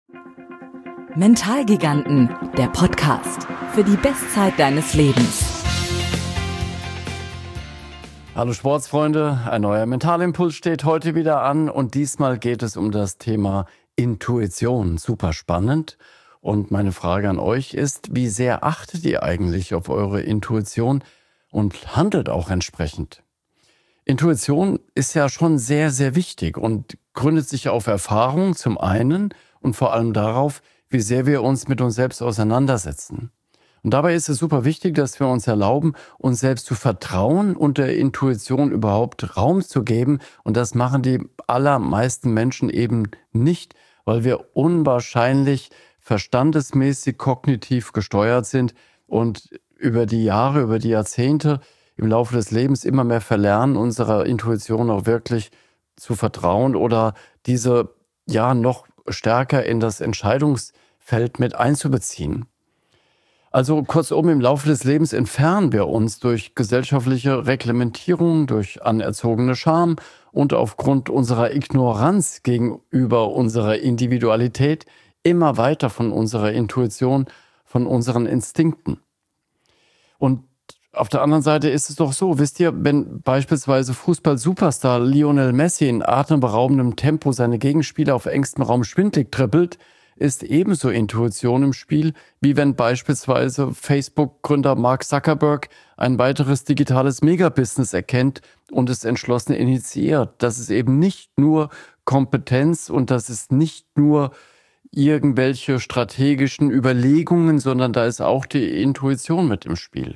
Mentalgiganten, der Podcast für die Bestzeit deines Lebens. Hallo Sportsfreunde, ein neuer Mentalimpuls steht heute wieder an und diesmal geht es um das Thema Intuition. Super spannend. Und meine Frage an euch ist, wie sehr achtet ihr eigentlich auf eure Intuition und handelt auch entsprechend? Intuition ist ja schon sehr, sehr wichtig und gründet sich auf Erfahrung zum einen und vor allem darauf, wie sehr wir uns mit uns selbst auseinandersetzen. Und dabei ist es super wichtig, dass wir uns erlauben, uns selbst zu vertrauen und der Intuition überhaupt Raum zu geben. Und das machen die allermeisten Menschen eben nicht, weil wir unwahrscheinlich verstandesmäßig kognitiv gesteuert sind und über die Jahre, über die Jahrzehnte im Laufe des Lebens immer mehr verlernen, unserer Intuition auch wirklich zu vertrauen oder diese ja noch stärker in das Entscheidungsfeld mit einzubeziehen. Also kurzum, im Laufe des Lebens entfernen wir uns durch gesellschaftliche Reglementierung, durch anerzogene Scham und aufgrund unserer Ignoranz gegenüber unserer Individualität immer weiter von unserer Intuition, von unseren Instinkten. Und auf der anderen Seite ist es doch so, wisst ihr, wenn beispielsweise Fußball-Superstar Lionel Messi in atemberaubendem Tempo seine Gegenspieler auf engstem Raum schwindlig trippelt, ist ebenso Intuition im Spiel, wie wenn beispielsweise Facebook-Gründer Mark Zuckerberg ein weiteres digitales Megabusiness erkennt und es entschlossen initiiert. Das ist eben nicht nur Kompetenz und das ist nicht nur irgendwelche strategischen Überlegungen, sondern da ist auch die Intuition mit im Spiel.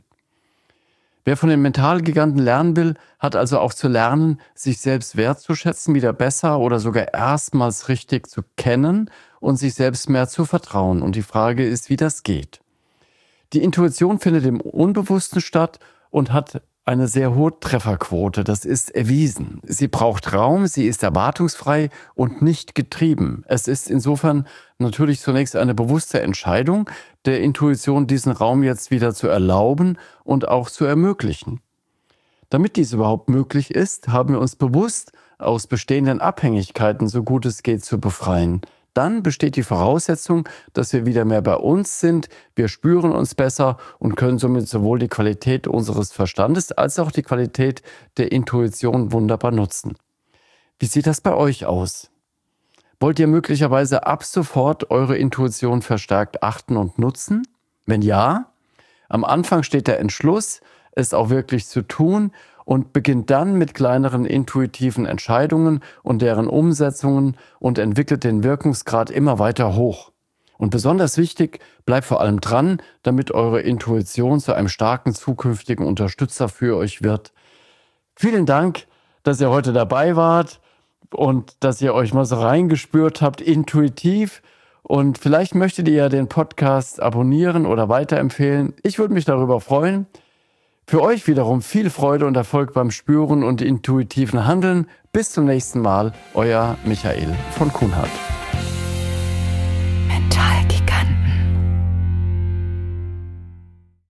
Wer von den Mentalgiganten lernen will, hat also auch zu lernen, sich selbst wertzuschätzen, wieder besser oder sogar erstmals richtig zu kennen und sich selbst mehr zu vertrauen. Und die Frage ist, wie das geht. Die Intuition findet im Unbewussten statt und hat eine sehr hohe Trefferquote. Das ist erwiesen. Sie braucht Raum, sie ist erwartungsfrei und nicht getrieben. Es ist insofern natürlich zunächst eine bewusste Entscheidung, der Intuition diesen Raum jetzt wieder zu erlauben und auch zu ermöglichen. Damit dies überhaupt möglich ist, haben wir uns bewusst aus bestehenden Abhängigkeiten, so gut es geht, zu befreien. Dann besteht die Voraussetzung, dass wir wieder mehr bei uns sind, wir spüren uns besser und können somit sowohl die Qualität unseres Verstandes als auch die Qualität der Intuition wunderbar nutzen. Wie sieht das bei euch aus? Wollt ihr möglicherweise ab sofort eure Intuition verstärkt achten und nutzen? Wenn ja, am Anfang steht der Entschluss, es auch wirklich zu tun und beginnt dann mit kleineren intuitiven Entscheidungen und deren Umsetzungen und entwickelt den Wirkungsgrad immer weiter hoch. Und besonders wichtig, bleibt vor allem dran, damit eure Intuition zu einem starken zukünftigen Unterstützer für euch wird. Vielen Dank, dass ihr heute dabei wart und dass ihr euch mal so reingespürt habt, intuitiv. Und vielleicht möchtet ihr ja den Podcast abonnieren oder weiterempfehlen. Ich würde mich darüber freuen. Für euch wiederum viel Freude und Erfolg beim Spüren und intuitiven Handeln. Bis zum nächsten Mal, euer Michael von Kuhnhardt.